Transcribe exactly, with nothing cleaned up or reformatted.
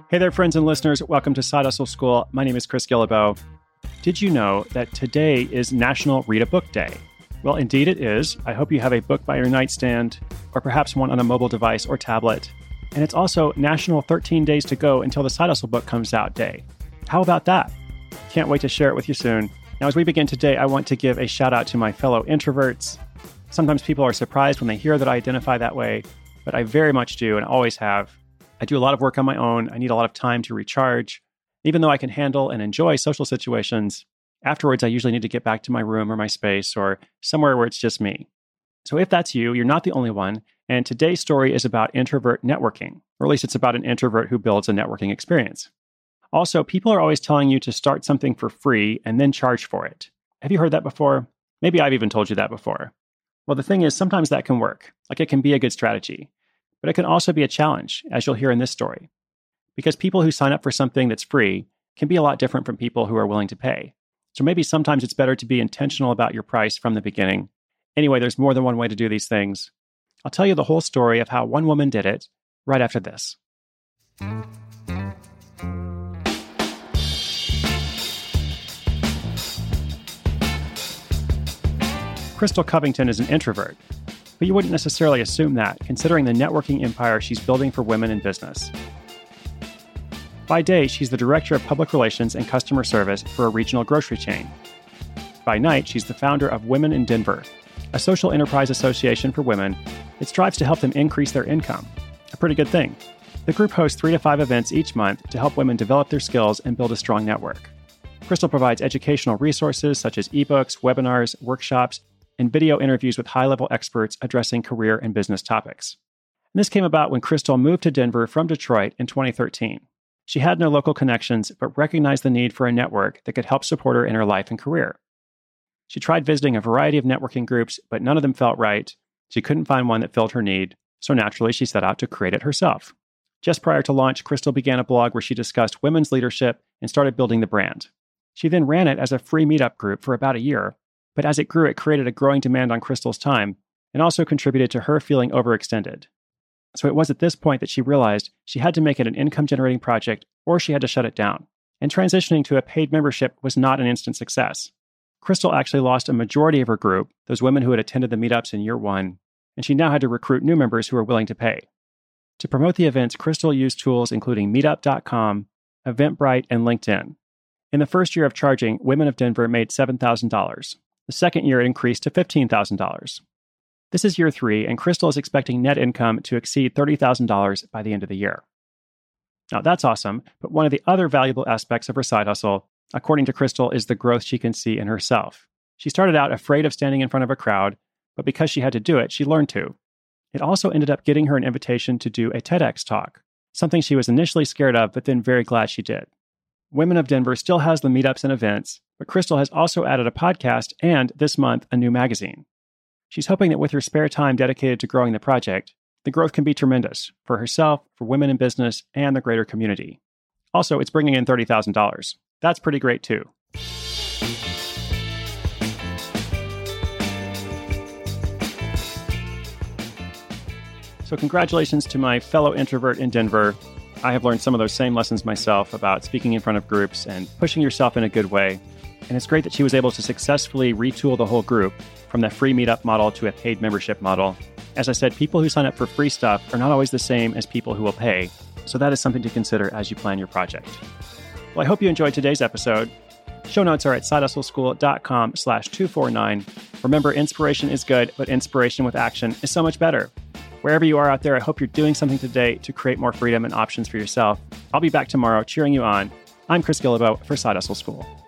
Hey there, friends and listeners. Welcome to Side Hustle School. My name is Chris Guillebeau. Did you know that today is National Read a Book Day? Well, indeed it is. I hope you have a book by your nightstand, or perhaps one on a mobile device or tablet. And it's also National thirteen Days to Go Until the Side Hustle Book Comes Out Day. How about that? Can't wait to share it with you soon. Now, as we begin today, I want to give a shout out to my fellow introverts. Sometimes people are surprised when they hear that I identify that way, but I very much do and always have. I do a lot of work on my own. I need a lot of time to recharge. Even though I can handle and enjoy social situations, afterwards I usually need to get back to my room or my space or somewhere where it's just me. So if that's you, you're not the only one. And today's story is about introvert networking, or at least it's about an introvert who builds a networking experience. Also, people are always telling you to start something for free and then charge for it. Have you heard that before? Maybe I've even told you that before. Well, the thing is, sometimes that can work. Like it can be a good strategy. But it can also be a challenge, as you'll hear in this story. Because people who sign up for something that's free can be a lot different from people who are willing to pay. So maybe sometimes it's better to be intentional about your price from the beginning. Anyway, there's more than one way to do these things. I'll tell you the whole story of how one woman did it right after this. Crystal Covington is an introvert. But you wouldn't necessarily assume that, considering the networking empire she's building for women in business. By day, she's the Director of Public Relations and Customer Service for a regional grocery chain. By night, she's the founder of Women in Denver, a social enterprise association for women that strives to help them increase their income. A pretty good thing. The group hosts three to five events each month to help women develop their skills and build a strong network. Crystal provides educational resources such as ebooks, webinars, workshops, and video interviews with high-level experts addressing career and business topics. And this came about when Crystal moved to Denver from Detroit in twenty thirteen. She had no local connections, but recognized the need for a network that could help support her in her life and career. She tried visiting a variety of networking groups, but none of them felt right. She couldn't find one that filled her need, so naturally she set out to create it herself. Just prior to launch, Crystal began a blog where she discussed women's leadership and started building the brand. She then ran it as a free meetup group for about a year, but as it grew, it created a growing demand on Crystal's time and also contributed to her feeling overextended. So it was at this point that she realized she had to make it an income-generating project or she had to shut it down. And transitioning to a paid membership was not an instant success. Crystal actually lost a majority of her group, those women who had attended the meetups in year one, and she now had to recruit new members who were willing to pay. To promote the events, Crystal used tools including meetup dot com, Eventbrite, and LinkedIn. In the first year of charging, Women of Denver made seven thousand dollars. The second year, it increased to fifteen thousand dollars. This is year three, and Crystal is expecting net income to exceed thirty thousand dollars by the end of the year. Now, that's awesome, but one of the other valuable aspects of her side hustle, according to Crystal, is the growth she can see in herself. She started out afraid of standing in front of a crowd, but because she had to do it, she learned to. It also ended up getting her an invitation to do a TEDx talk, something she was initially scared of, but then very glad she did. Women of Denver still has the meetups and events, but Crystal has also added a podcast and, this month, a new magazine. She's hoping that with her spare time dedicated to growing the project, the growth can be tremendous for herself, for women in business, and the greater community. Also, it's bringing in thirty thousand dollars. That's pretty great, too. So congratulations to my fellow introvert in Denver. I have learned some of those same lessons myself about speaking in front of groups and pushing yourself in a good way. And it's great that she was able to successfully retool the whole group from the free meetup model to a paid membership model. As I said, people who sign up for free stuff are not always the same as people who will pay. So that is something to consider as you plan your project. Well, I hope you enjoyed today's episode. Show notes are at sidehustleschool.com slash 249. Remember, inspiration is good, but inspiration with action is so much better. Wherever you are out there, I hope you're doing something today to create more freedom and options for yourself. I'll be back tomorrow cheering you on. I'm Chris Guillebeau for Side Hustle School.